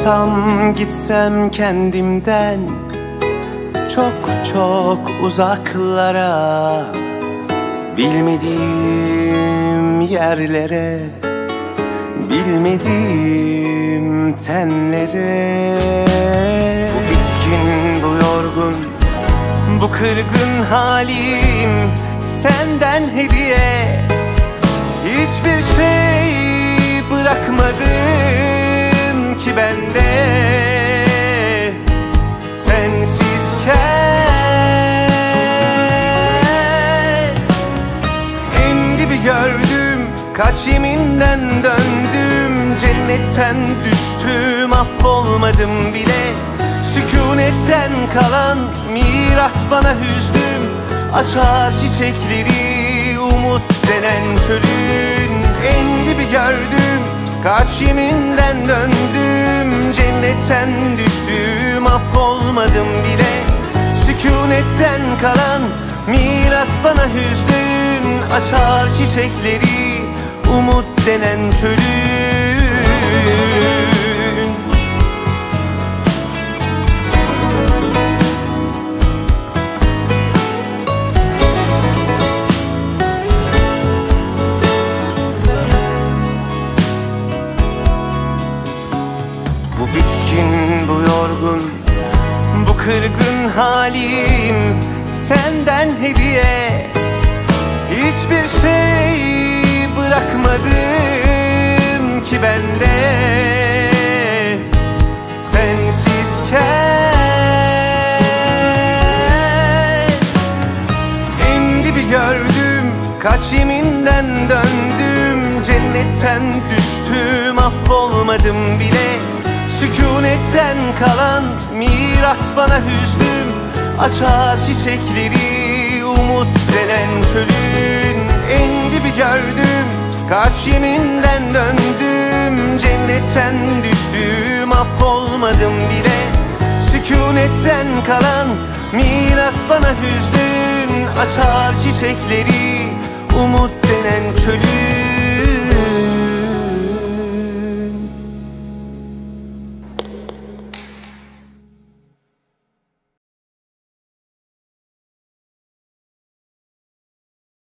Uzansam gitsem kendimden çok çok uzaklara, bilmediğim yerlere, bilmediğim tenlere. Bu bitkin, bu yorgun, bu kırgın halim senden hediye. Hiçbir şey bırakmadın ki bende, sensizken. En dibi gördüm, kaç yeminden döndüm, cennetten düştüm, affolmadım bile. Sükunetten kalan miras bana hüznüm, açar çiçekleri umut denen çölün. En dibi gördüm, kaç yeminden döndüm, cennetten düştüm, affolmadım bile. Sükunetten kalan miras bana hüznün, açar çiçekleri umut denen çölün. Bu bitkin, bu yorgun, bu kırgın halim senden hediye. Hiçbir şey bırakmadın ki bende, sensizken. En dibi gördüm, kaç yeminden döndüm, cennetten düştüm, affolmadım bile. Sükunetten kalan miras bana hüznüm, açar çiçekleri umut denen çölün. En dibi gördüm, kaç yeminden döndüm, cennetten düştüm, affolmadım bile. Sükunetten kalan miras bana hüznün, açar çiçekleri